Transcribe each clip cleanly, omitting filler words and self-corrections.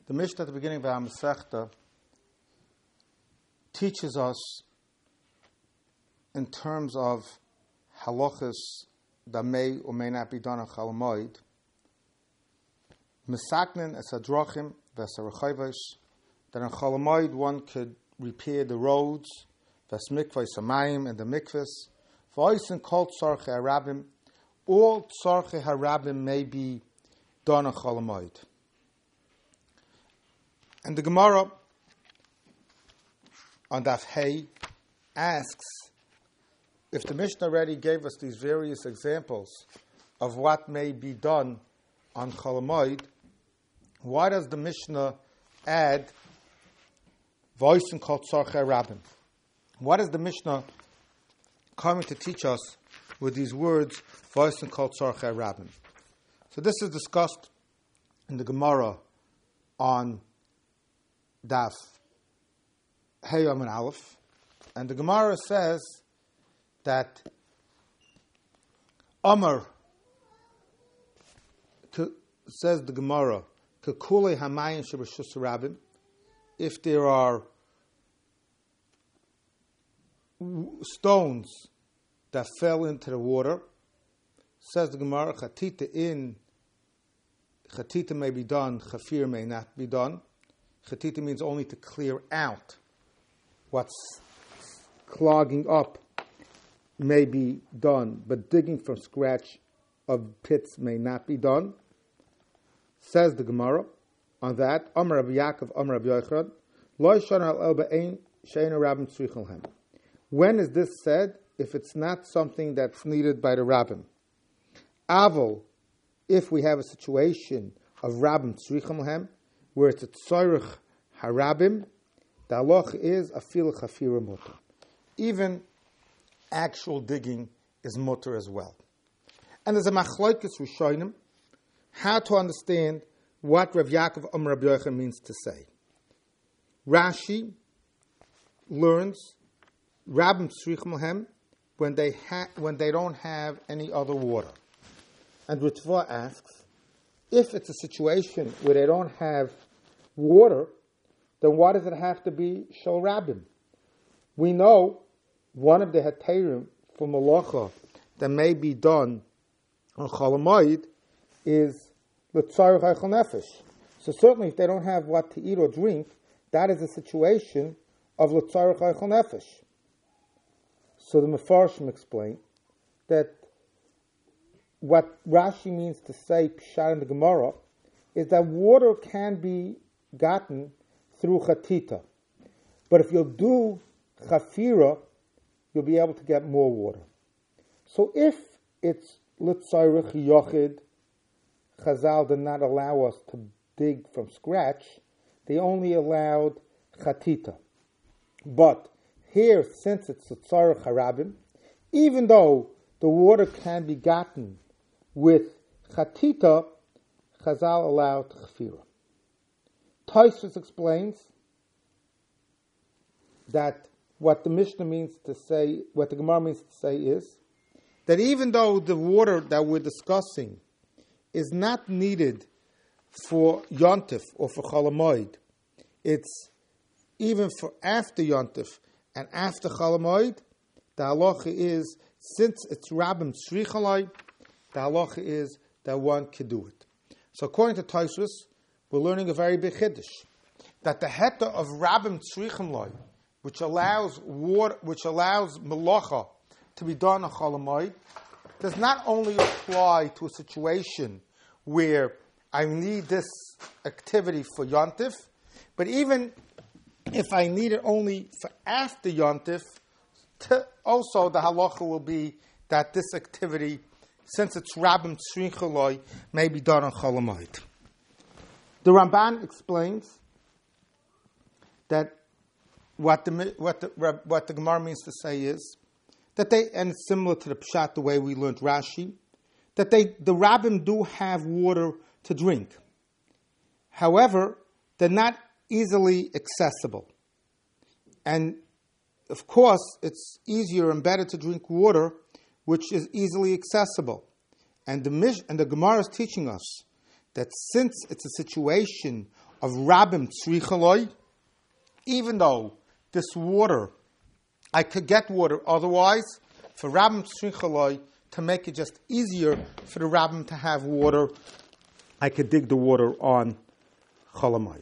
The Mishnah at the beginning of our Masechta teaches us in terms of halachas that may or may not be done on Chol Hamoed. Mesaknin es hadrachim ves harechayvos, that on Chol Hamoed one could repair the roads, ves mikvos hamayim and the mikvos, v'oisen kol tzarchei harabim, all tzarchei harabim may be done on Chol Hamoed. And the Gemara on Daf Hey asks, if the Mishnah already gave us these various examples of what may be done on Chol Hamoed, why does the Mishnah add voice and kol tzarchei harabim? What is the Mishnah coming to teach us with these words, voice and kol tzarchei harabim? So this is discussed in the Gemara on Daf Hey Yom and Aleph, and the Gemara says that Amar, says the Gemara, Kekule Hamayim Shebashus Harabim, if there are stones that fell into the water, says the Gemara, Chatita may be done, Chafir may not be done. Chatita means only to clear out what's clogging up may be done, but digging from scratch of pits may not be done. Says the Gemara on that, Amar Rabbi Yaakov, Amar Rabbi Yochanan, Lo yishana al elba'ein she'eino rabbim tzrichon lehem. When is this said? If it's not something that's needed by the rabbim. Avol, if we have a situation of rabbim tzrichon lehem, where it's a tzorich harabim, the halach is afil chafira mutter. Even actual digging is mutter as well. And there's a machlokes rishonim how to understand what Rav Yaakov Amar Rabbi Yochanan means to say. Rashi learns rabbim tzrichon lehem when they don't have any other water. And Ritva asks, if it's a situation where they don't have water, then why does it have to be shel rabbim? We know one of the heterim for malacha that may be done on Chol Hamoed is l'tzarich eichel nefesh. So certainly if they don't have what to eat or drink, that is a situation of l'tzarich eichel nefesh. So the Mefarshim explain that what Rashi means to say pshat in the Gemara is that water can be gotten through chatita, but if you'll do chafira, you'll be able to get more water. So if it's litzarich yochid, Chazal did not allow us to dig from scratch; they only allowed chatita. But here, since it's litzarich harabim, even though the water can be gotten with chatita, Chazal allowed chafira. Tosfos explains that what the Mishnah means to say, what the Gemara means to say is that even though the water that we're discussing is not needed for Yontif or for Chol Hamoed, it's even for after Yontif and after Chol Hamoed, the halacha is, since it's Rabbim tzrichon lehem, the halacha is that one can do it. So according to Tosfos, we're learning a very big chiddush, that the heta of Rabbim tzrichon lehem, which allows water, which allows melacha to be done on Chol Hamoed, does not only apply to a situation where I need this activity for Yontif, but even if I need it only for after Yontif, also the halacha will be that this activity, since it's Rabbim tzrichon lehem, may be done on Chol Hamoed. The Ramban explains that what the Gemara means to say is that they, and it's similar to the Pshat, the way we learned Rashi, that the Rabbim do have water to drink. However, they're not easily accessible. And of course, it's easier and better to drink water which is easily accessible. And the Gemara is teaching us that since it's a situation of Rabim Tzrichaloi, even though this water, I could get water otherwise, for Rabim Tzrichaloi, to make it just easier for the Rabim to have water, I could dig the water on Cholamoid.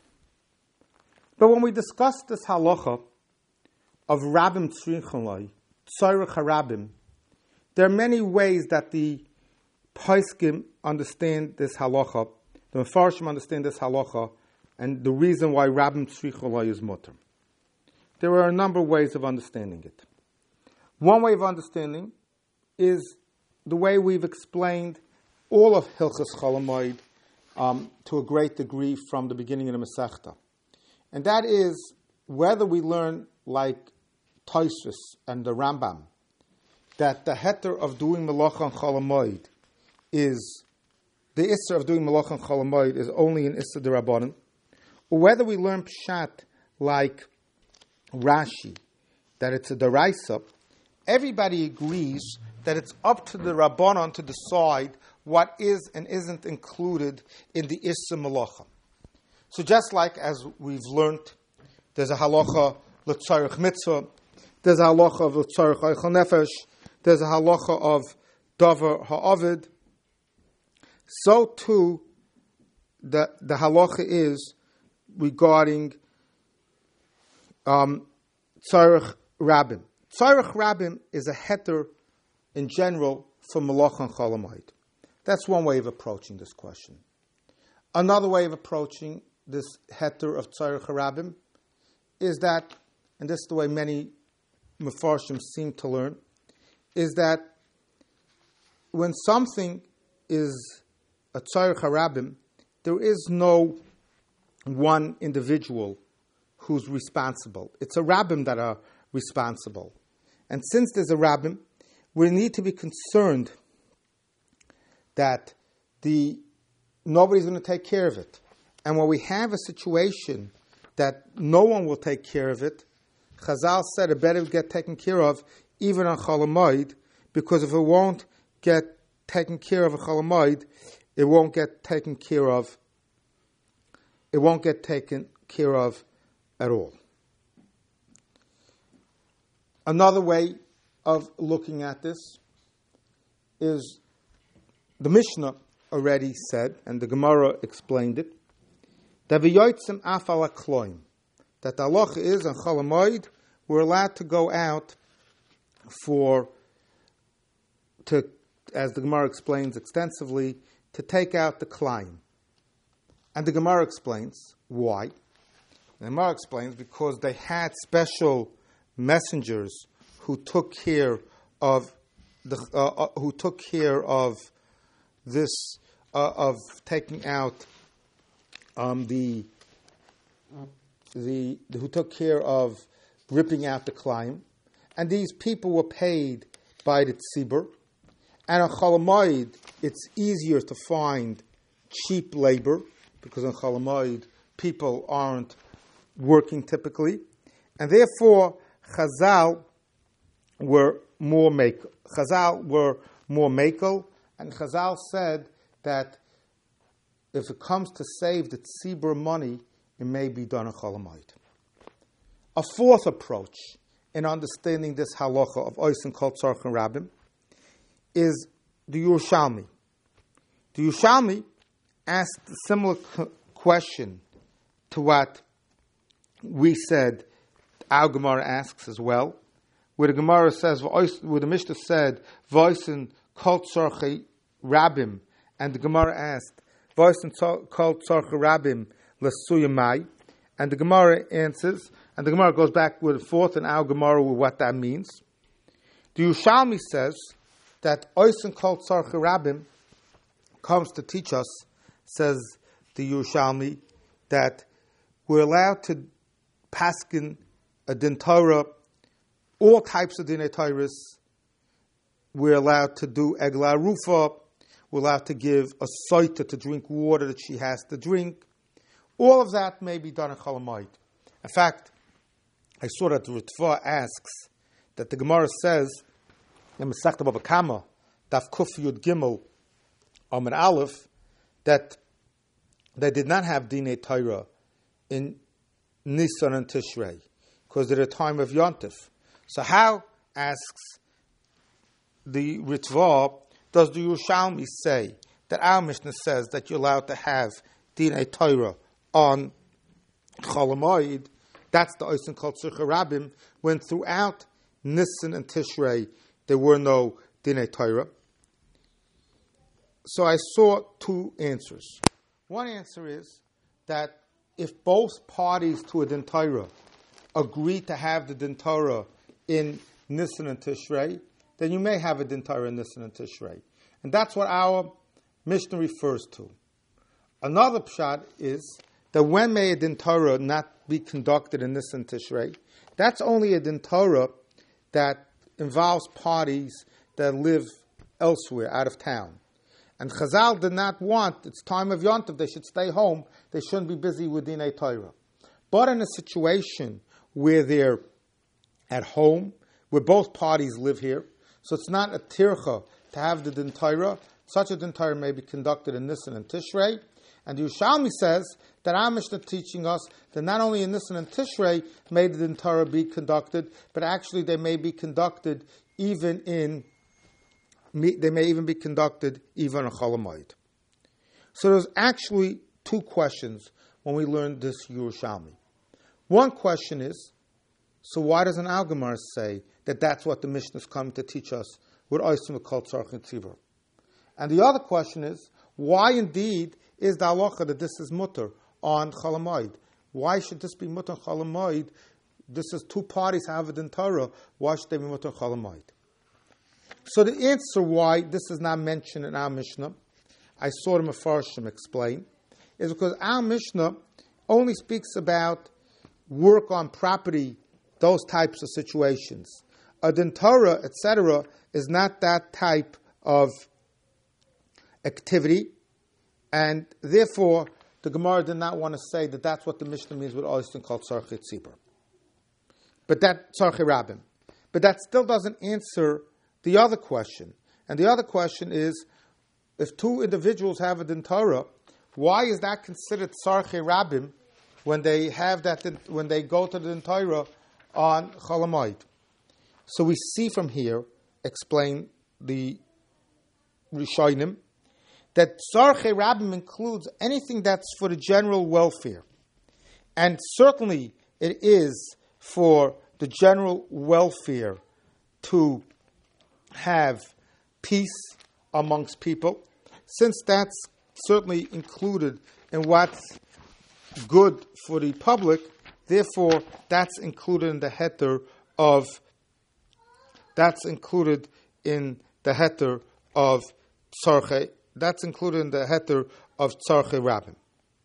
But when we discuss this halacha of Rabim Tzrichaloi, Tzorech HaRabim, there are many ways that the Poskim understand this halacha, the Mefarshim understand this halacha, and the reason why Rabim Tzrichaloi is mutter. There are a number of ways of understanding it. One way of understanding is the way we've explained all of Hilchos Cholamoid to a great degree from the beginning of the Masechta. And that is whether we learn like Tosfos and the Rambam, that the heter of doing Melacha on Cholamoid is, the Isser of doing Melacha on Cholamoid is only an Isser D'Rabbanan, or whether we learn Pshat like Rashi, that it's a Daraisa, everybody agrees that it's up to the Rabbanon to decide what is and isn't included in the Isser Melacha. So just like as we've learned, there's a halacha l'tzarech mitzvah, there's a halacha of l'tzarech eichel nefesh, there's a halacha of davar ha'avid. So too, the halacha is regarding tzarech rabim. Tzarech rabim is a heter in general for Melacha and Cholamoid. That's one way of approaching this question. Another way of approaching this heter of Tzarech HaRabim is that, and this is the way many Mefarshim seem to learn, is that when something is a Tzarech HaRabim, there is no one individual who's responsible. It's a Rabbim that are responsible. And since there's a Rabbim, we need to be concerned that nobody's going to take care of it. And when we have a situation that no one will take care of it, Chazal said it better get taken care of even on Cholamoid, because if it won't get taken care of a Cholamoid, it won't get taken care of. It won't get taken care of at all. Another way of looking at this is the Mishnah already said, and the Gemara explained it, that v'yotzim af ala kloim, that the halacha is on Cholamoid, we're allowed to go out as the Gemara explains extensively, to take out the klein. And the Gemara explains why. The Gemara explains because they had special messengers who took care of this of taking out who took care of ripping out the klein, and these people were paid by the tzibur. And on Cholamoid, it's easier to find cheap labor because on Cholamoid people aren't working typically, and therefore Chazal were more makel. And Chazal said that if it comes to save the tzibur money, it may be done on Cholamoid. A fourth approach in understanding this halacha of Ois and Kol Tzarech and Rabim is the Yerushalmi. The Yerushalmi asked a similar question to what we said, our Gemara asks as well, where the Gemara says, where the Mishnah said, Voice and Kol Tzarech Rabim, and the Gemara asked, Voice and Kol Tzarech Rabim L'suyamai, and the Gemara answers, and the Gemara goes back with the fourth and our Gemara with what that means. The Yerushalmi says that Ois and Kol Tzarech Rabim comes to teach us, says the Yerushalmi, that we're allowed to paskin a din Torah, all types of dinei Torahs. We're allowed to do egla rufa. We're allowed to give a soita to drink water that she has to drink. All of that may be done in Cholamoid. In fact, I saw that the Ritva asks that the Gemara says in Masechta Bava Kama, Daf Kuf Yud Gimel Amud Aleph, that they did not have Dinei Torah in Nisan and Tishrei, because they're a time of Yontif. So how, asks the Ritva, does the Yerushalmi say that our Mishnah says that you're allowed to have Dinei Torah on Chol Hamoed? That's the Oisin called Tzarchei Rabim, when throughout Nisan and Tishrei there were no Dinei Torah. So I saw two answers. One answer is that if both parties to a Din Torah agree to have the Din Torah in Nisan and Tishrei, then you may have a Din Torah in Nisan and Tishrei. And that's what our Mishnah refers to. Another pshat is that when may a Din Torah not be conducted in Nisan and Tishrei? That's only a Din Torah that involves parties that live elsewhere, out of town. And Chazal did not want, it's time of Yontif, they should stay home, they shouldn't be busy with Dinei Torah. But in a situation where they're at home, where both parties live here, so it's not a tircha to have the Din Torah, such a Din Torah may be conducted in Nisan and Tishrei. And the Yerushalmi says that our Mishnah teaching us that not only in Nisan and Tishrei may the Din Torah be conducted, but actually they may be conducted even in they may even be conducted even on Chol Hamoed. So there's actually two questions when we learn this Yerushalmi. One question is, so why doesn't Al Gemara say that that's what the Mishnah is coming to teach us with Oisim called Tzarchei Tzibur? And the other question is, why indeed is the halacha that this is mutter on Chol Hamoed? Why should this be mutter on Chol Hamoed? This is two parties have it in Torah. Why should they be mutter on Chol Hamoed? So the answer why this is not mentioned in our Mishnah, I saw the Mefarshim explain, is because our Mishnah only speaks about work on property, those types of situations. A Din Torah, etc., is not that type of activity, and therefore the Gemara did not want to say that that's what the Mishnah means with Oistin called Tzarchei Tzibur. But that Tzarchei Rabim. But that still doesn't answer the other question. And the other question is, if two individuals have a Din Torah, why is that considered Tzarchei Rabim when they have that, when they go to the Din Torah on Chol Hamoed? So we see from here, explain the Rishonim, that Tzarchei Rabim includes anything that's for the general welfare. And certainly it is for the general welfare to have peace amongst people, since that's certainly included in what's good for the public, therefore that's included in the heter of Tzarchei, that's included in the heter of Tzarchei Rabim.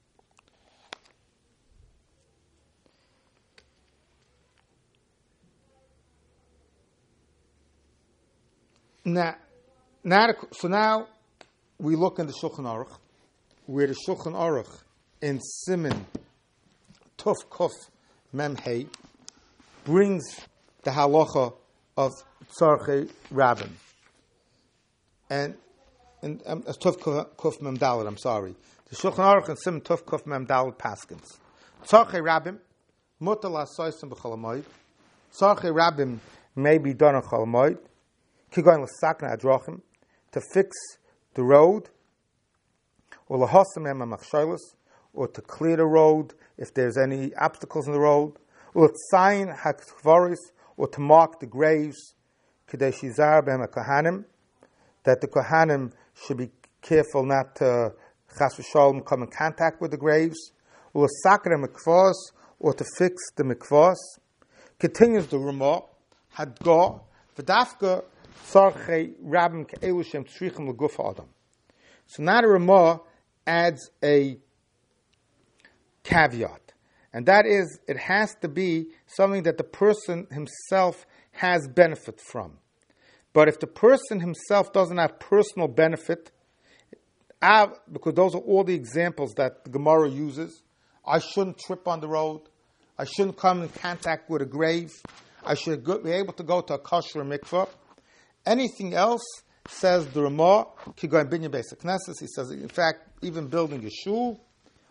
Now we look in the Shulchan Aruch, where the Shulchan Aruch in Siman Tuf Kuf Mem Hey brings the halacha of Tzarchei Rabim. And Tuf Kuf Mem Dalet, I'm sorry. The Shulchan Aruch in Siman Tuf Kuf Mem Dalet paskins. Tzarchei Rabim, mutar la'asosim b'chol hamoed. Tzarchei Rabim may be done on Chol Hamoed. Kigoyin l'sakna adrochim, to fix the road, or lahosam em ha'machsholos, or to clear the road if there's any obstacles in the road, or tzayin ha'kvaris, or to mark the graves, k'dei shizar b'hem ha'kohanim, that the kohanim should be careful not to chas v'sholom come in contact with the graves, or l'sakna mikvos, or to fix the mikvos. Continues the Ramah, hadgah, v'dafka, Tzarchei Rabim ke'elu shem tzrichim l'guf ha'adam. So now the Ramah adds a caveat, and that is, it has to be something that the person himself has benefit from. But if the person himself doesn't have personal benefit, because those are all the examples that the Gemara uses, I shouldn't trip on the road, I shouldn't come in contact with a grave, I should be able to go to a kosher mikvah. Anything else, says the Ramah, Kigoyin Binyan Beis HaKnesses, he says, in fact, even building a shul,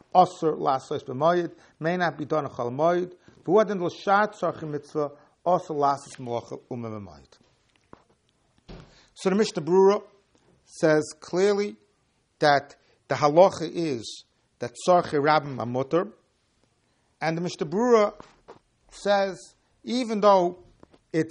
Osir lasos b'moed, may not be done on Chol Moed. V'wadin l'shar tzarchim mitzvah, Osir lasos malacha u'mem. So the Mishnah Berurah says clearly that the halacha is that tzarchei rabim are mutter, and the Mishnah Berurah says even though it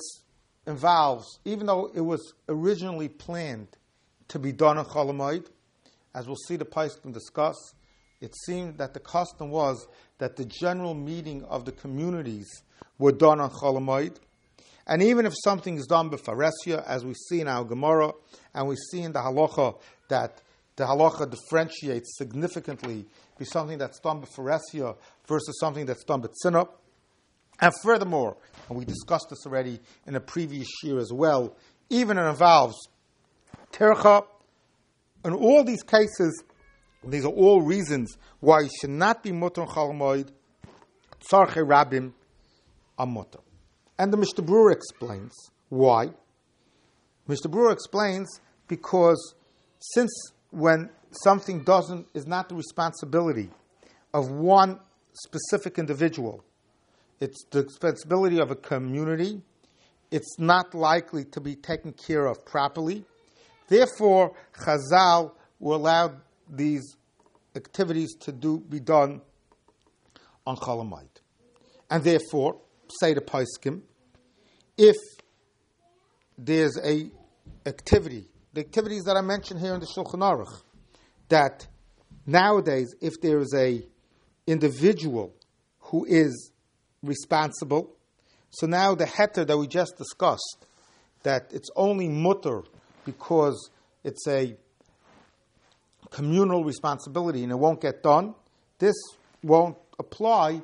was originally planned to be done on Chol Moed, as we'll see the Poskim discuss, it seemed that the custom was that the general meeting of the communities were done on Chol Moed. And even if something is done b'faresya, as we see in our Gemara, and we see in the halacha that the halacha differentiates significantly between something that's done b'faresya versus something that's done b'tzinah. And furthermore, and we discussed this already in a previous year as well, even it involves tercha. In all these cases, these are all reasons why you should not be mutter on Chol Moed. Tzarchei rabim are mutter. And the Mishnah Berurah explains why. Mishnah Berurah explains because since when something is not the responsibility of one specific individual, it's the responsibility of a community, it's not likely to be taken care of properly. Therefore, Chazal will allow these activities to be done on Chol Moed. And therefore, say the Poskim, if there's a activity, the activities that I mentioned here in the Shulchan Aruch, that nowadays, if there is a individual who is responsible, so now the heter that we just discussed, that it's only mutter because it's a communal responsibility and it won't get done, this won't apply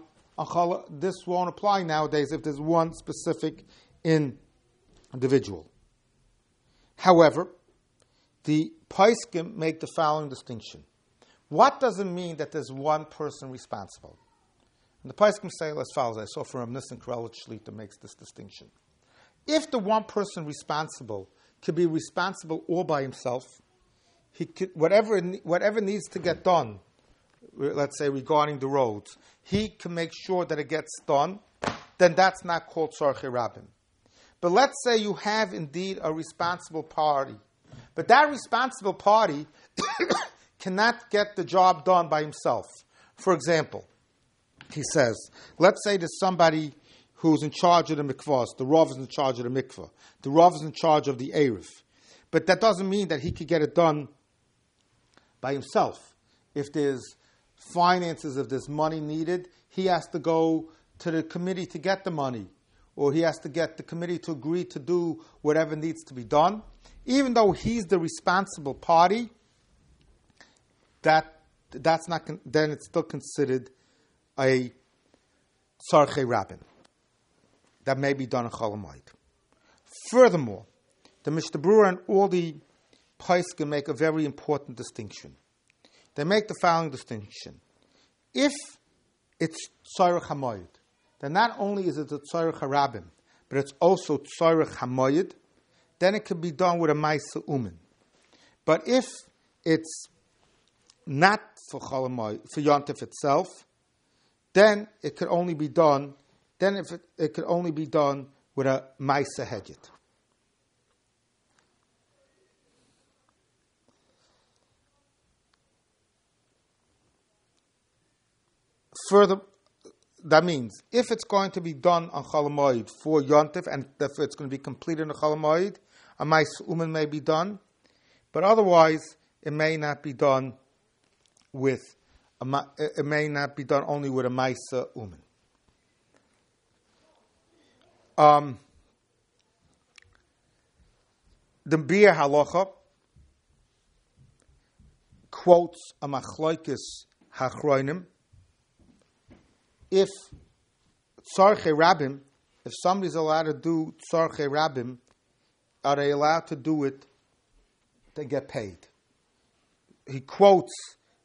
nowadays if there's one specific individual. However, the Poskim make the following distinction. What does it mean that there's one person responsible? And the Poskim say as follows. I saw from Nissan Krelach Shlita makes this distinction. If the one person responsible could be responsible all by himself, he could, whatever needs to get done, let's say regarding the roads, he can make sure that it gets done, then that's not called tzarchei rabim. But let's say you have indeed a responsible party, but that responsible party cannot get the job done by himself. For example, he says, let's say there's somebody who's in charge of the mikvahs, the Rav is in charge of the mikvah, the Rav is in charge of the Erev. But that doesn't mean that he could get it done by himself. If there's finances, if there's money needed, he has to go to the committee to get the money, or he has to get the committee to agree to do whatever needs to be done. Even though he's the responsible party, that's not. Then it's still considered a tzarchei rabim that may be done in Chol Moed. Furthermore, the Mishnah Berurah and all the Poskim make a very important distinction. They make the following distinction. If it's tzarech hamoed, then not only is it a tzarech harabim, but it's also tzarech hamoed, then it can be done with a ma'aseh umen. But if it's not for Chol Moed, for Yontif itself, then it could only be done. Then it could only be done with a ma'aseh hedget. Further, that means if it's going to be done on Chol Moed for Yontif, and if it's going to be completed on Chol Moed, a ma'aseh umen may be done, but otherwise it may not be done with. It may not be done only with a ma'aseh umen. The Biur Halacha quotes a machlokes hachronim. If tzarchei rabim, if somebody's allowed to do tzarchei rabim, are they allowed to do it to get paid? He quotes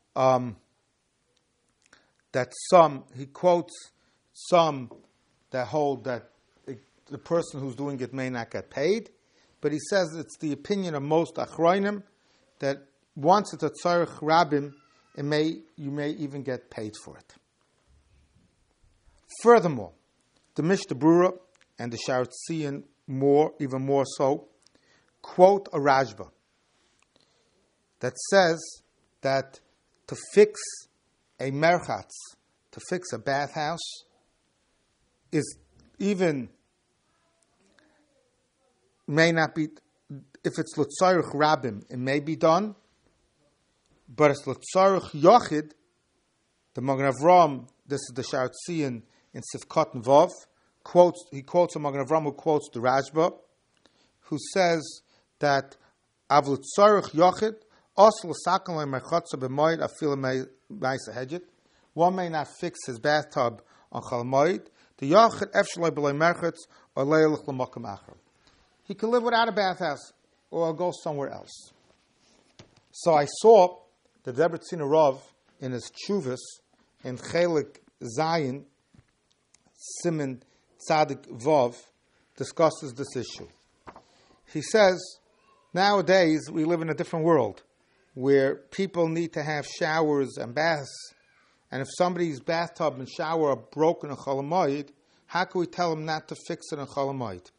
some that hold that the person who's doing it may not get paid, but he says it's the opinion of most achronim that once it's a tzarech rabim, you may even get paid for it. Furthermore, the Mishnah Berurah and the Shaarei Tzion even more so, quote a Rashba that says that to fix a merchatz, to fix a bathhouse, is even, may not be, if it's l'tzarich rabim, it may be done, but it's l'tzarich yochid, the Magen Avraham, this is the Shaarei Tzion in Sifkat and Vav, he quotes a Magen Avraham who quotes the Rashba, who says that av l'tzarich yochid, osl l'sakan le'merchatza b'moed afil me'isa hedget. One may not fix his bathtub on Chol Moed. The yochid efshalei b'lei merchatz or le'elich l'makam acher. He can live without a bathhouse or go somewhere else. So I saw the Debretziner Rav in his Tshuvas in Chelik Zayin Siman Tzadik Vav discusses this issue. He says, nowadays we live in a different world where people need to have showers and baths, and if somebody's bathtub and shower are broken in Chol Moed, how can we tell them not to fix it in Chol Moed?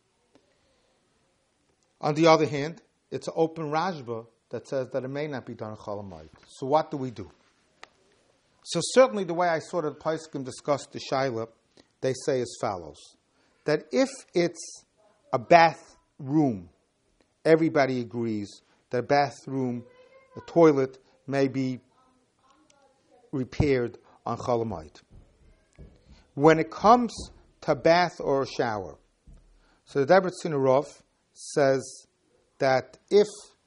On the other hand, it's an open Rashba that says that it may not be done in Chol Moed. So what do we do? So certainly the way I saw the Poskim discuss the Shaila, they say as follows, that if it's a bathroom, everybody agrees that a bathroom, a toilet, may be repaired on Chol Moed. When it comes to a bath or a shower, so the Debretziner Rav says that if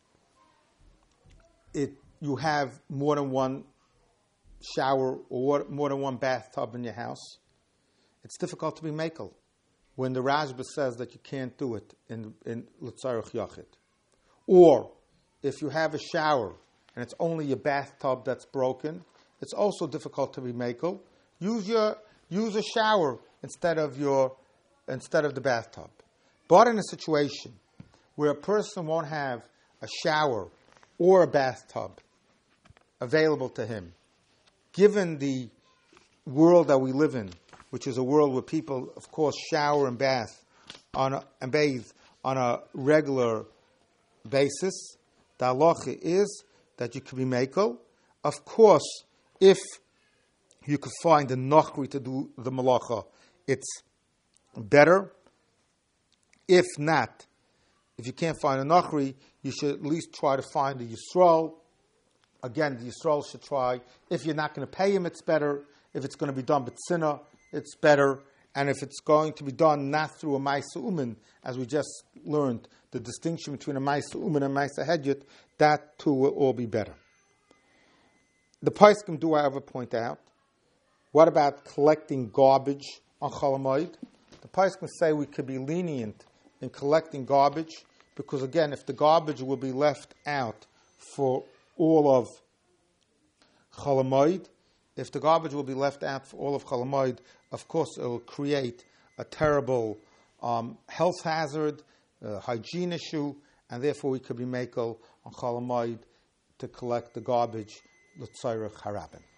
you have more than one shower or more than one bathtub in your house, it's difficult to be makel when the Rashba says that you can't do it in l'tzarich yachid. Or if you have a shower and it's only your bathtub that's broken, it's also difficult to be makel. Use a shower instead of the bathtub. But in a situation where a person won't have a shower or a bathtub available to him, given the world that we live in, which is a world where people, of course, shower and bathe and bathe on a regular basis, the halacha is that you can be makel. Of course, if you could find a nochri to do the malacha, it's better. If not, if you can't find a nochri, you should at least try to find a yisrael. Again, the yisrael should try. If you're not going to pay him, it's better. If it's going to be done b'tzina, it's better. And if it's going to be done not through a Maisa Umen, as we just learned, the distinction between a Maisa Umen and Maisa Hedjit, that too will all be better. The Poskim do, however, point out, what about collecting garbage on Chol Moed? The Poskim say we could be lenient in collecting garbage, because again, if the garbage will be left out for all of Chol Moed, if the garbage will be left out for all of Chol Moed, of course it will create a terrible health hazard, hygiene issue, and therefore we could be makel on Chol Moed to collect the garbage l'tzarich harabim.